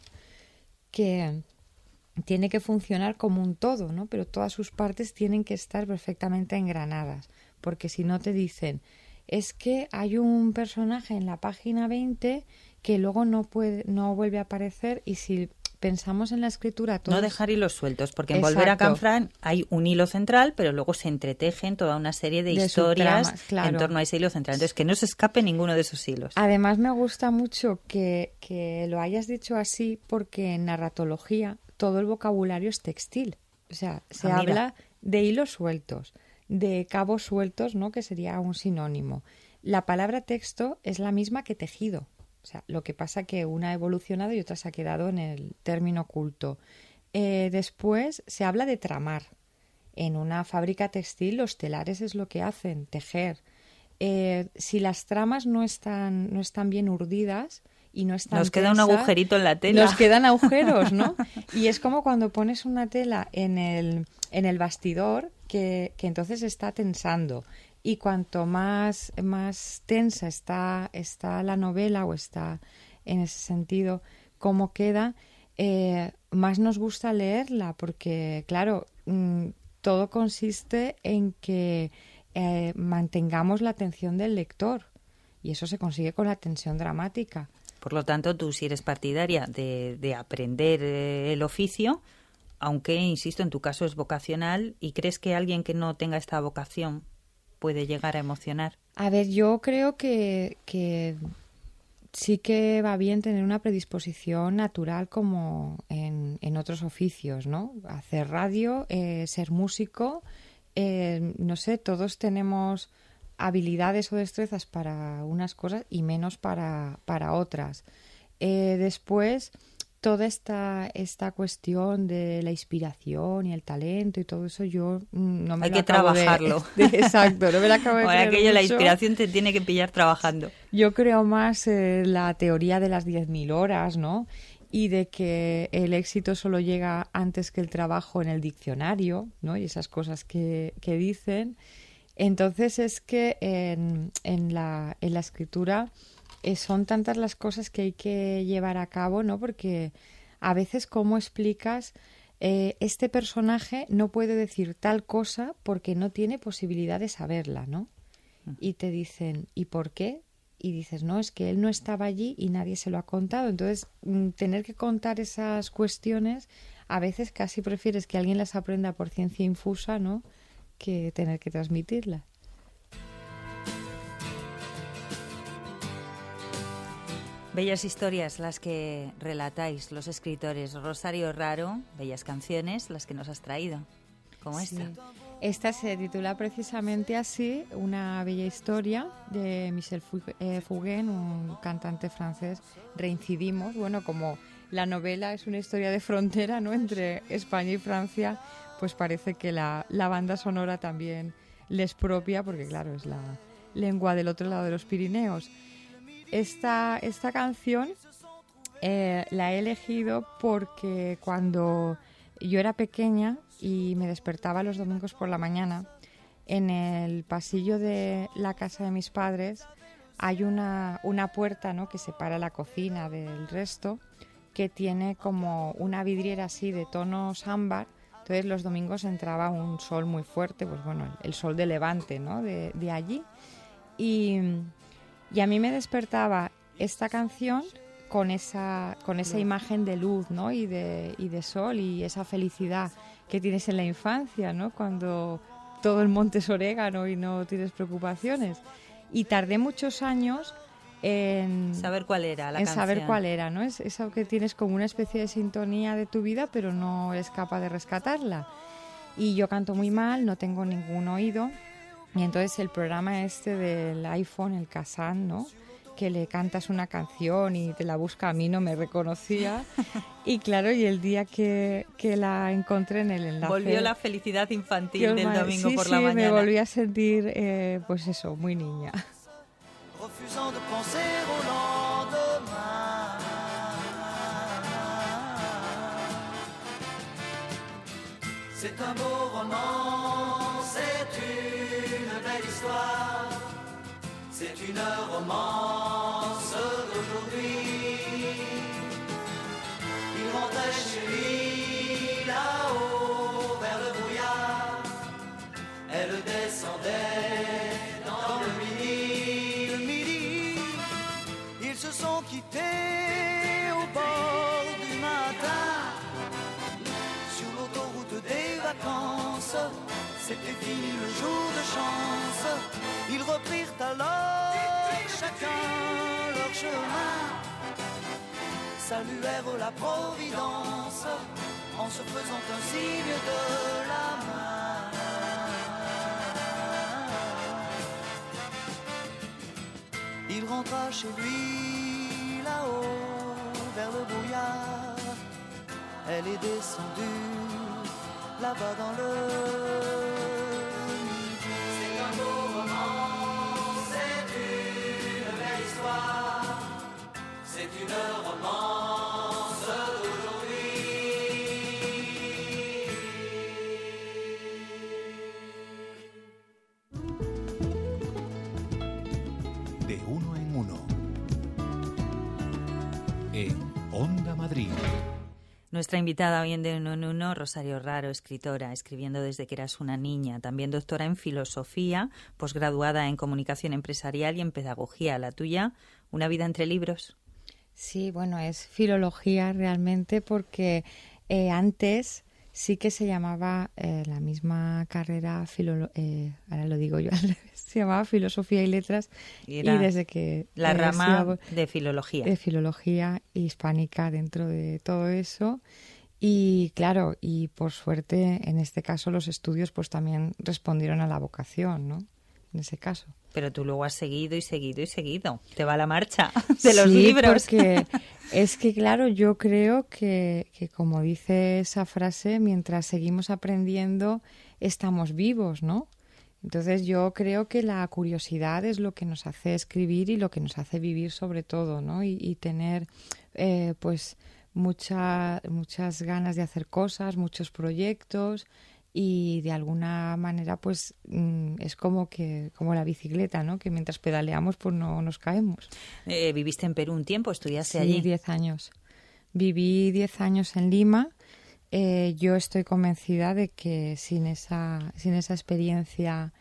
que tiene que funcionar como un todo, ¿no? Pero todas sus partes tienen que estar perfectamente engranadas, porque si no te dicen, es que hay un personaje en la página 20 que luego no vuelve a aparecer, y si pensamos en la escritura... No dejar hilos sueltos, porque en Volver a Canfranc hay un hilo central, pero luego se entretejen toda una serie de historias subtramas, claro, en torno a ese hilo central. Entonces, que no se escape ninguno de esos hilos. Además, me gusta mucho que lo hayas dicho así, porque en narratología todo el vocabulario es textil. O sea, se habla de hilos sueltos, de cabos sueltos, ¿no? Que sería un sinónimo. La palabra texto es la misma que tejido. O sea, lo que pasa que una ha evolucionado y otra se ha quedado en el término culto. Después se habla de tramar. En una fábrica textil los telares es lo que hacen, tejer. Si las tramas no están bien urdidas y no están nos queda un agujerito en la tela. Nos quedan agujeros, ¿no? Y es como cuando pones una tela en el bastidor que entonces está tensando. Y cuanto más tensa está la novela, o está en ese sentido cómo queda, más nos gusta leerla, porque claro, todo consiste en que mantengamos la atención del lector, y eso se consigue con la tensión dramática. Por lo tanto, tú sí eres partidaria de aprender el oficio, aunque, insisto, en tu caso es vocacional, ¿y crees que alguien que no tenga esta vocación puede llegar a emocionar? A ver, yo creo que sí que va bien tener una predisposición natural, como en otros oficios, ¿no? Hacer radio, ser músico, no sé, todos tenemos habilidades o destrezas para unas cosas y menos para otras. Después, toda esta cuestión de la inspiración y el talento y todo eso, yo no me Hay lo que acabo trabajarlo. Exacto, no me lo acabo de creer aquello, la mucho. inspiración te tiene que pillar trabajando. Yo creo más la teoría de las 10.000 horas, ¿no? Y de que el éxito solo llega antes que el trabajo en el diccionario, ¿no? Y esas cosas que dicen. Entonces es que en la escritura son tantas las cosas que hay que llevar a cabo, ¿no? Porque a veces, ¿cómo explicas? Este personaje no puede decir tal cosa porque no tiene posibilidad de saberla, ¿no? Y te dicen, ¿y por qué? Y dices, no, es que él no estaba allí y nadie se lo ha contado. Entonces, tener que contar esas cuestiones, a veces casi prefieres que alguien las aprenda por ciencia infusa, ¿no?, que tener que transmitirlas. Bellas historias las que relatáis los escritores. Rosario Raro, bellas canciones las que nos has traído, como esta. Sí. Esta se titula precisamente así, Una bella historia, de Michel Fugain, un cantante francés. Reincidimos, bueno, como la novela es una historia de frontera, ¿no?, entre España y Francia, pues parece que la banda sonora también les propia, porque claro, es la lengua del otro lado de los Pirineos. Esta canción la he elegido porque cuando yo era pequeña y me despertaba los domingos por la mañana, en el pasillo de la casa de mis padres hay una puerta, ¿no?, que separa la cocina del resto, que tiene como una vidriera así de tonos ámbar. Entonces los domingos entraba un sol muy fuerte, pues bueno, el sol de levante, ¿no?, de allí. Y a mí me despertaba esta canción con esa imagen de luz, ¿no? y de sol y esa felicidad que tienes en la infancia, ¿no? Cuando todo el monte es orégano y no tienes preocupaciones. Y tardé muchos años en saber cuál era la canción. Saber cuál era, ¿no? Es eso que tienes como una especie de sintonía de tu vida, pero no eres capaz de rescatarla. Y yo canto muy mal, no tengo ningún oído. Y entonces el programa este del iPhone, el Kazan, ¿no? Que le cantas una canción y te la busca, a mí no me reconocía. Y claro, y el día que la encontré en el enlace... Volvió la felicidad infantil del domingo sí, por la mañana. Sí, me volví a sentir, pues eso, muy niña. Refusant de penser au lendemain. C'est un beau roman, c'est une belle histoire, c'est une romance d'aujourd'hui. Il rentrait chez lui là-haut vers le brouillard, elle descendait dans le midi. Ils se sont quittés au bord du matin, sur l'autoroute des vacances. C'était fini le jour de chance. Ils reprirent alors chacun leur chemin, saluèrent la Providence en se faisant un signe de la main. Il rentra chez lui là-haut vers le brouillard. Elle est descendue là-bas dans le midi. C'est un beau roman, c'est une belle histoire, c'est une romance d'aujourd'hui. De uno en uno. En Onda Madrid. Nuestra invitada hoy en De Uno en Uno, Rosario Raro, escritora, escribiendo desde que eras una niña, también doctora en filosofía, posgraduada en comunicación empresarial y en pedagogía. La tuya, una vida entre libros. Sí, bueno, es filología realmente porque antes sí que se llamaba la misma carrera, ahora lo digo yo al revés, se llamaba Filosofía y Letras y desde que... La rama de filología. De filología hispánica dentro de todo eso. Y claro, y por suerte en este caso los estudios pues también respondieron a la vocación, ¿no? En ese caso. Pero tú luego has seguido y seguido y seguido. Te va la marcha de los sí, libros. Porque es que, claro, yo creo que como dice esa frase, mientras seguimos aprendiendo, estamos vivos, ¿no? Entonces yo creo que la curiosidad es lo que nos hace escribir y lo que nos hace vivir sobre todo, ¿no? Y tener, pues, muchas ganas de hacer cosas, muchos proyectos. Y de alguna manera pues es como la bicicleta, ¿no? Que mientras pedaleamos pues no nos caemos. ¿Viviste en Perú un tiempo? ¿Estudiaste sí, allí? Sí, 10 años. Viví 10 años en Lima. Yo estoy convencida de que sin esa experiencia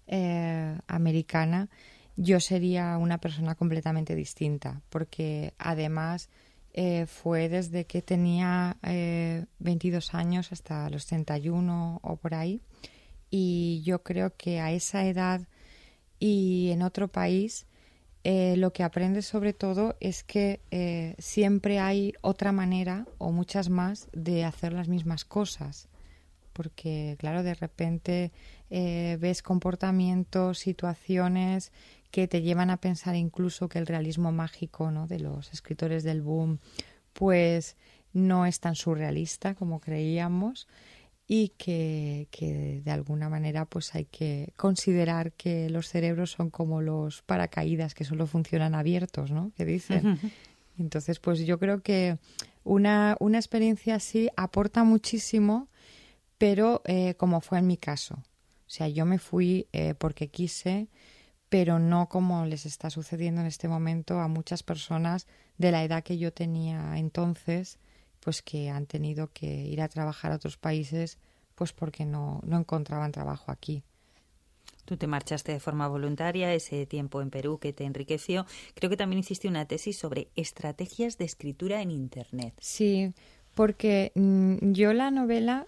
americana yo sería una persona completamente distinta, porque además fue desde que tenía 22 años hasta los 31 o por ahí, y yo creo que a esa edad y en otro país lo que aprendes sobre todo es que siempre hay otra manera o muchas más de hacer las mismas cosas, porque claro, de repente ves comportamientos, situaciones que te llevan a pensar incluso que el realismo mágico, ¿no?, de los escritores del boom pues no es tan surrealista como creíamos, y que de alguna manera pues hay que considerar que los cerebros son como los paracaídas que solo funcionan abiertos, ¿no?, que dicen. Entonces pues yo creo que una experiencia así aporta muchísimo, pero como fue en mi caso. O sea, yo me fui porque quise, pero no como les está sucediendo en este momento a muchas personas de la edad que yo tenía entonces, pues que han tenido que ir a trabajar a otros países pues porque no encontraban trabajo aquí. Tú te marchaste de forma voluntaria, ese tiempo en Perú que te enriqueció. Creo que también hiciste una tesis sobre estrategias de escritura en Internet. Sí, porque yo la novela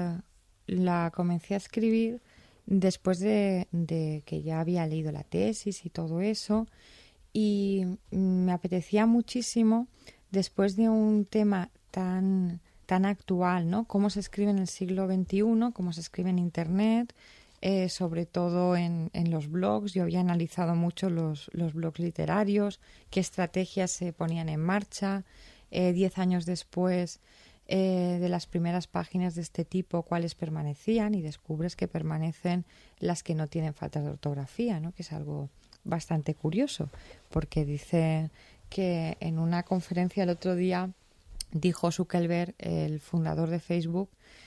la comencé a escribir después de que ya había leído la tesis y todo eso, y me apetecía muchísimo, después de un tema tan actual, ¿no? Cómo se escribe en el siglo XXI, cómo se escribe en Internet, sobre todo en los blogs. Yo había analizado mucho los blogs literarios, qué estrategias se ponían en marcha. 10 años después de las primeras páginas de este tipo, cuáles permanecían, y descubres que permanecen las que no tienen faltas de ortografía, ¿no? Que es algo bastante curioso, porque dice que en una conferencia el otro día dijo Zuckerberg, el fundador de Facebook,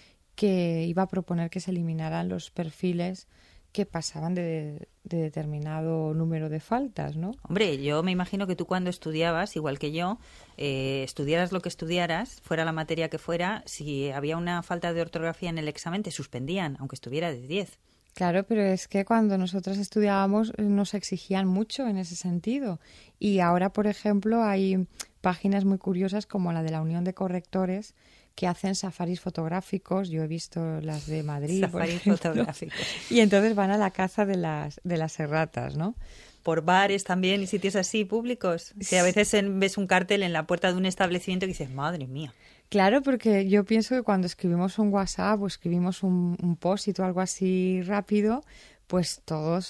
que iba a proponer que se eliminaran los perfiles que pasaban de determinado número de faltas, ¿no? Hombre, yo me imagino que tú cuando estudiabas, igual que yo, estudiaras lo que estudiaras, fuera la materia que fuera, si había una falta de ortografía en el examen te suspendían, aunque estuviera de 10. Claro, pero es que cuando nosotros estudiábamos nos exigían mucho en ese sentido. Y ahora, por ejemplo, hay páginas muy curiosas como la de la Unión de Correctores que hacen safaris fotográficos. Yo he visto las de Madrid, safaris fotográficos. Y entonces van a la caza de las erratas, ¿no? Por bares también y sitios así públicos. Que a veces ves un cartel en la puerta de un establecimiento y dices, madre mía. Claro, porque yo pienso que cuando escribimos un WhatsApp o escribimos un post-it o algo así rápido, pues todos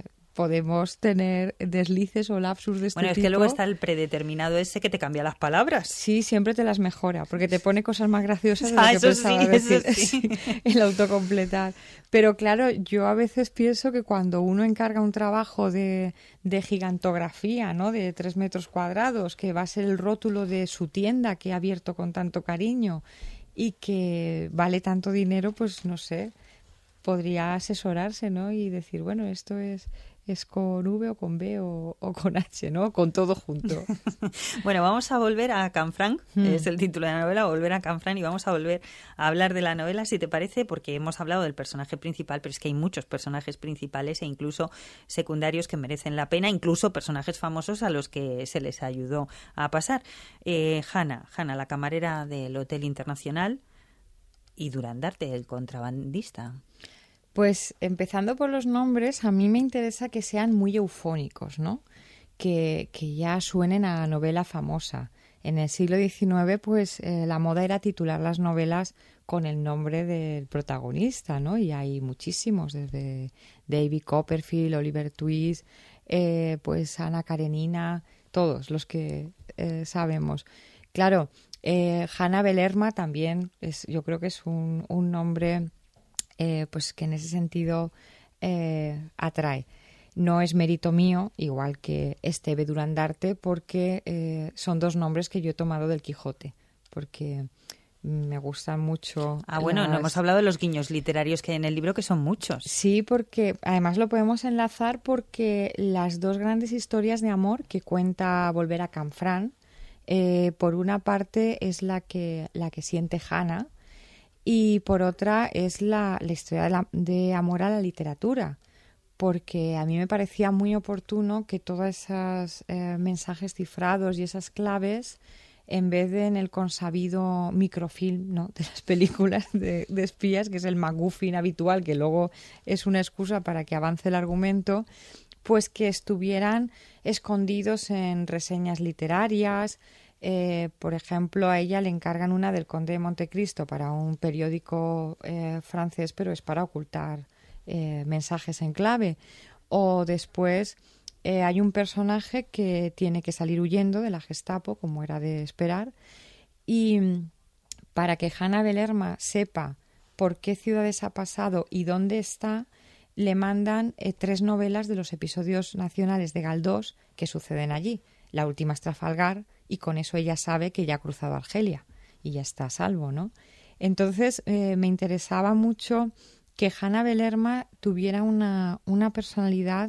podemos tener deslices o lapsus de este tipo. Bueno, es que luego está el predeterminado ese que te cambia las palabras. Sí, siempre te las mejora, porque te pone cosas más graciosas de lo que pensaba decir. Eso sí. El autocompletar. Pero claro, yo a veces pienso que cuando uno encarga un trabajo de gigantografía, ¿no? De 3 metros cuadrados, que va a ser el rótulo de su tienda que ha abierto con tanto cariño y que vale tanto dinero, pues no sé, podría asesorarse, ¿no? Y decir, bueno, esto es con V o con B o con H, ¿no? Con todo junto. Bueno, vamos a volver a Canfranc, es el título de la novela, volver a Canfranc, y vamos a volver a hablar de la novela, si te parece, porque hemos hablado del personaje principal, pero es que hay muchos personajes principales e incluso secundarios que merecen la pena, incluso personajes famosos a los que se les ayudó a pasar. Hannah, la camarera del Hotel Internacional, y Durandarte, el contrabandista. Pues empezando por los nombres, a mí me interesa que sean muy eufónicos, ¿no? Que ya suenen a novela famosa. En el siglo XIX, pues la moda era titular las novelas con el nombre del protagonista, ¿no? Y hay muchísimos, desde David Copperfield, Oliver Twist, pues Ana Karenina, todos los que sabemos. Claro, Hanna Belerma también yo creo que es un nombre pues que en ese sentido atrae. No es mérito mío, igual que Esteve Durandarte, porque son 2 nombres que yo he tomado del Quijote, porque me gustan mucho. Bueno, no hemos hablado de los guiños literarios que hay en el libro, que son muchos. Sí, porque además lo podemos enlazar porque las 2 grandes historias de amor que cuenta Volver a Canfranc, por una parte es la que siente Hannah, y por otra es la historia de amor a la literatura, porque a mí me parecía muy oportuno que todos esos mensajes cifrados y esas claves, en vez de en el consabido microfilm, ¿no?, de las películas de espías, que es el MacGuffin habitual, que luego es una excusa para que avance el argumento, pues que estuvieran escondidos en reseñas literarias. Por ejemplo, a ella le encargan una del Conde de Montecristo para un periódico francés, pero es para ocultar mensajes en clave. O después hay un personaje que tiene que salir huyendo de la Gestapo, como era de esperar, y para que Hanna Belerma sepa por qué ciudades ha pasado y dónde está, le mandan 3 novelas de los episodios nacionales de Galdós que suceden allí. La última es Trafalgar, y con eso ella sabe que ya ha cruzado Argelia y ya está a salvo, ¿no? Entonces me interesaba mucho que Hanna Belerma tuviera una personalidad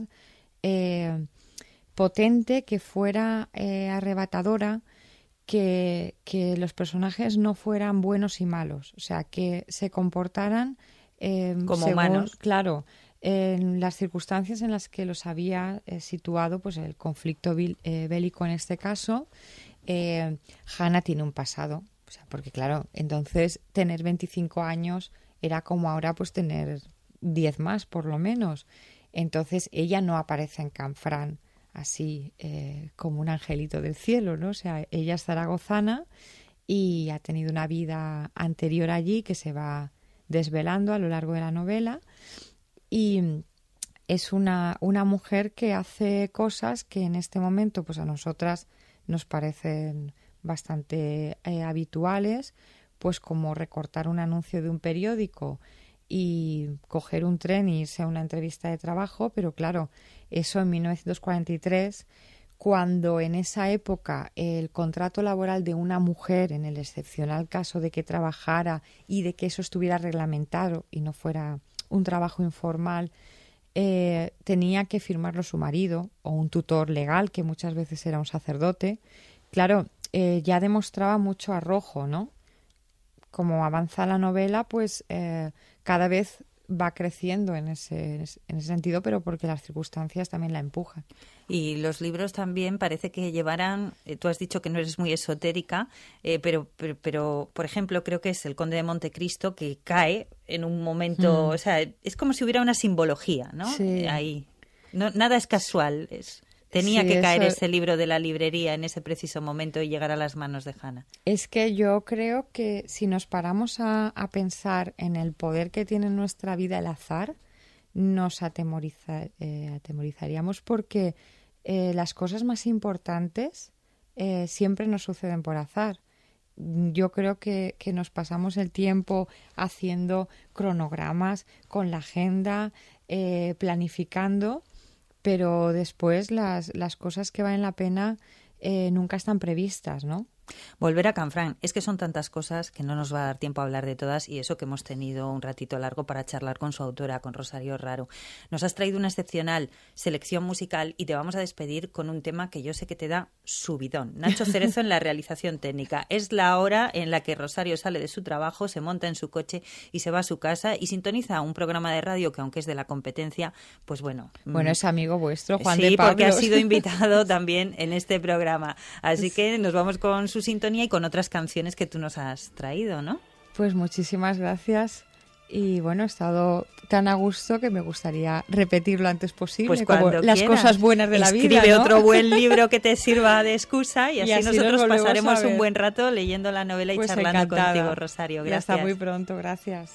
potente, que fuera arrebatadora, que los personajes no fueran buenos y malos, o sea, que se comportaran como según, humanos. Claro, En las circunstancias en las que los había situado, pues el conflicto bélico en este caso, Hannah tiene un pasado. O sea, porque claro, entonces tener 25 años era como ahora pues tener 10 más por lo menos. Entonces ella no aparece en Canfranc así como un angelito del cielo, ¿no? O sea, ella es zaragozana y ha tenido una vida anterior allí que se va desvelando a lo largo de la novela, y es una mujer que hace cosas que en este momento pues a nosotras nos parecen bastante habituales, pues como recortar un anuncio de un periódico y coger un tren e irse a una entrevista de trabajo, pero claro, eso en 1943, cuando en esa época el contrato laboral de una mujer, en el excepcional caso de que trabajara y de que eso estuviera reglamentado y no fuera un trabajo informal, tenía que firmarlo su marido o un tutor legal, que muchas veces era un sacerdote. Claro, ya demostraba mucho arrojo, ¿no? Como avanza la novela, pues cada vez va creciendo en ese sentido, pero porque las circunstancias también la empujan. Y los libros también parece que llevarán, tú has dicho que no eres muy esotérica, pero, por ejemplo, creo que es El Conde de Montecristo, que cae en un momento, o sea, es como si hubiera una simbología, ¿no? Sí. Ahí. No, nada es casual, tenía que caer eso... ese libro de la librería en ese preciso momento y llegar a las manos de Hannah. Es que yo creo que si nos paramos a pensar en el poder que tiene en nuestra vida el azar, nos atemorizaríamos, porque las cosas más importantes siempre nos suceden por azar. Yo creo que nos pasamos el tiempo haciendo cronogramas con la agenda, planificando, pero después las cosas que valen la pena nunca están previstas, ¿no? Volver a Canfranc. Es que son tantas cosas que no nos va a dar tiempo a hablar de todas, y eso que hemos tenido un ratito largo para charlar con su autora, con Rosario Raro. Nos has traído una excepcional selección musical y te vamos a despedir con un tema que yo sé que te da subidón. Nacho Cerezo en la realización técnica. Es la hora en la que Rosario sale de su trabajo, se monta en su coche y se va a su casa y sintoniza un programa de radio que, aunque es de la competencia, pues bueno... Bueno, es amigo vuestro, Juan sí, de Pablos. porque ha sido invitado también en este programa. Así que nos vamos con su sintonía y con otras canciones que tú nos has traído, ¿no? Pues muchísimas gracias. Y bueno, he estado tan a gusto que me gustaría repetir lo antes posible, pues como las cosas buenas de la vida, Escribe ¿no? otro buen libro que te sirva de excusa y así nosotros nos pasaremos un buen rato leyendo la novela y pues charlando encantada. Contigo, Rosario. Gracias. Y hasta muy pronto, gracias.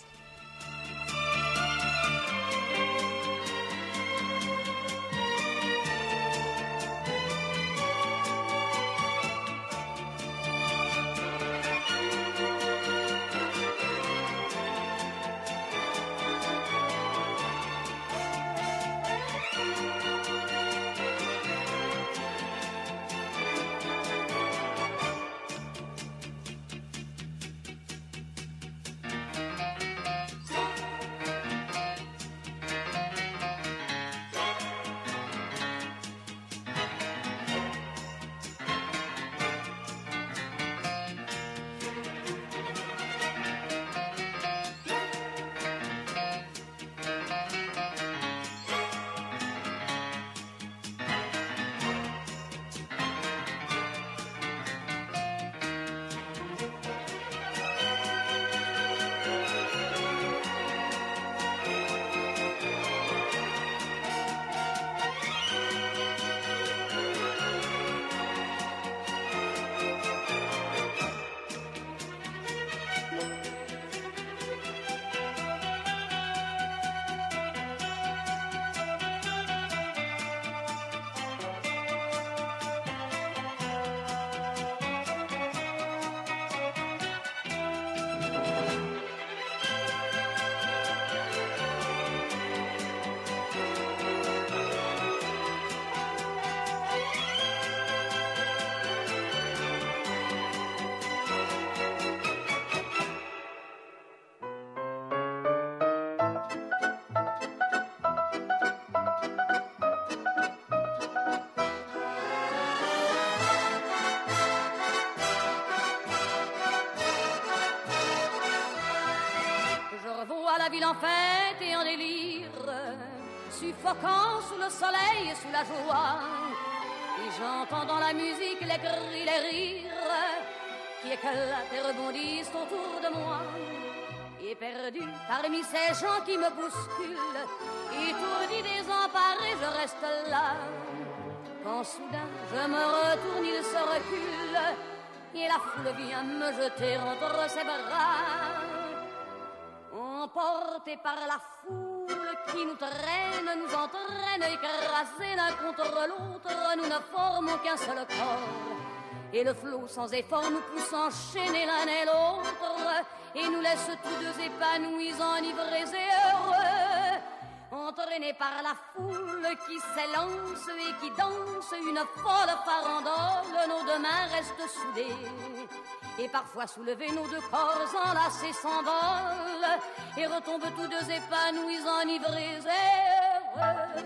la ville en fête et en délire, suffocant sous le soleil et sous la joie. Et j'entends dans la musique les cris, les rires qui éclatent et rebondissent autour de moi. Et perdu parmi ces gens qui me bousculent, étourdi, désemparé, je reste là. Quand soudain je me retourne, il se recule, et la foule vient me jeter entre ses bras. Emportés par la foule qui nous traîne, nous entraîne, écrasés l'un contre l'autre, nous ne formons qu'un seul corps. Et le flot sans effort nous pousse enchaîner l'un et l'autre, et nous laisse tous deux épanouis, enivrés et heureux. Entraînés par la foule qui s'élance et qui danse une folle farandole, nos deux mains restent soudées. Et parfois soulevés, nos deux corps enlacés s'envolent et retombent tous deux épanouis, enivrés et heureux.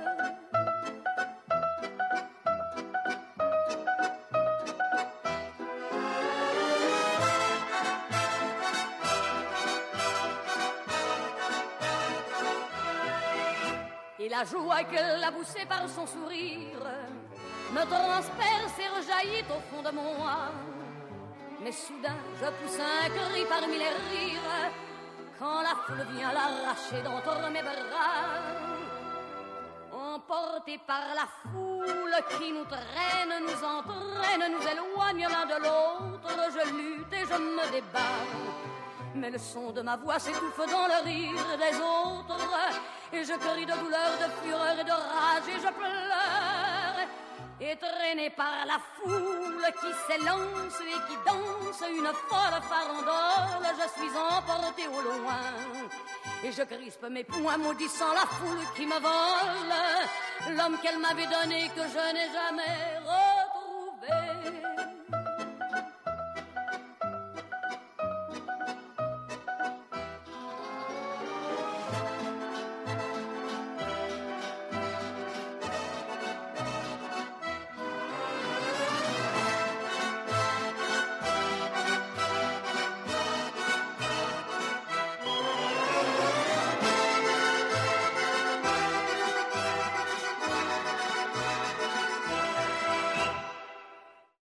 Et la joie qu'elle a poussée par son sourire me transperce et rejaillit au fond de moi. Mais soudain, je pousse un cri parmi les rires quand la foule vient l'arracher d'entre mes bras. Emportés par la foule qui nous traîne, nous entraîne, nous éloigne l'un de l'autre, je lutte et je me débat. Mais le son de ma voix s'étouffe dans le rire des autres, et je crie de douleur, de fureur et de rage, et je pleure. Et traîné par la foule qui s'élance et qui danse une folle farandole, je suis emporté au loin. Et je crispe mes poings maudissant la foule qui me vole l'homme qu'elle m'avait donné que je n'ai jamais revu.